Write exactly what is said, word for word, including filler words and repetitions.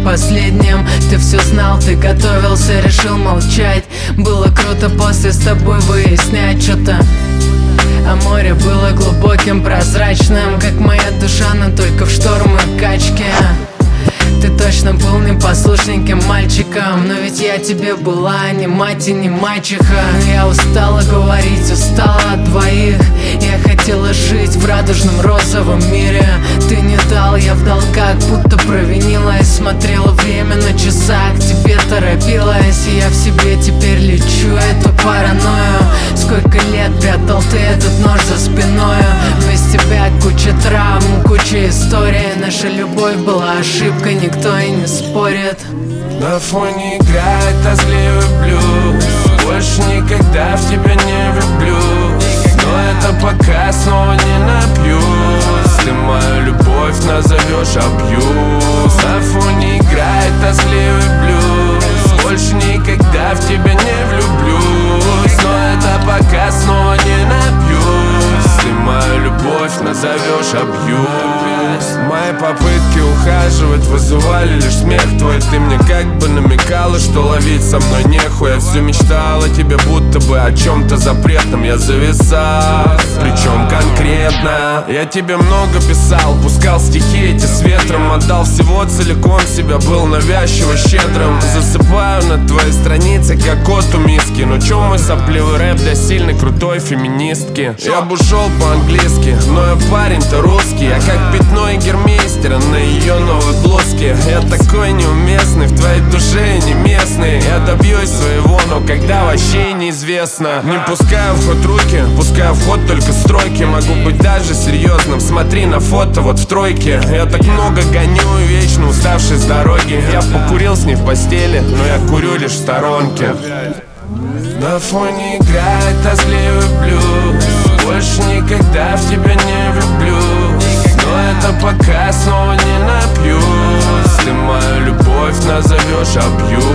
последним. Ты все знал, ты готовился, решил молчать. Было круто после с тобой выяснять что-то. А море было глубоким, прозрачным, как моя душа, но только в штормы качки. Ты точно был непослушненьким мальчиком, но ведь я тебе была не мать и не мачеха. Но я устала говорить, устала от двоих. Я хотела жить в радужном розовом мире. Ты не дал, я в долгах, будто провинилась. Смотрела время на часах, к тебе торопилась. И я в себе теперь лечу эту паранойю. Сколько лет прятал ты этот нож за спиною. Без тебя куча травм, куча историй. Наша любовь была ошибкой, никто и не спорит. На фоне играет тоскливый блюз. Больше никогда в тебя не влюблюсь. Но это пока снова не напьюсь. Ты мою любовь назовешь абьюз. На фоне играет тоскливый блюз. Больше никогда в тебя не влюблюсь. Но это пока снова не напьюсь. Ты мою любовь назовешь абьюз. Мои попытки ухаживать вызывали лишь смех твой. Ты мне как бы намекала, что ловить со мной нехуй. Я все мечтала тебе, будто бы о чем-то запретном я зависал. Причем конкретно. Я тебе много писал, пускал стихи эти с ветром. Отдал всего целиком себя, был навязчиво щедрым. Засыпаю на твоей странице, как кот у миски. Ну чё мой сопливый рэп для сильной крутой феминистки? Я бы ушел по-английски, но я парень-то русский. Я как пятно и гермейстера на ее новой блузке. Я такой неуместный, в твоей душе не местный. Я добьюсь своего, но когда вообще неизвестно. Не пускаю в ход руки, пускаю в ход только стройки. Могу быть даже серьезным, смотри на фото вот в тройке. Я так много гоню, вечно уставший с дороги. Я покурил с ней в постели, но я курю лишь в сторонке. На фоне играет тоскливый блюз. Больше никогда в тебя не влюблюсь. Но это пока снова не напьюсь. Ты мою любовь назовешь абьюз.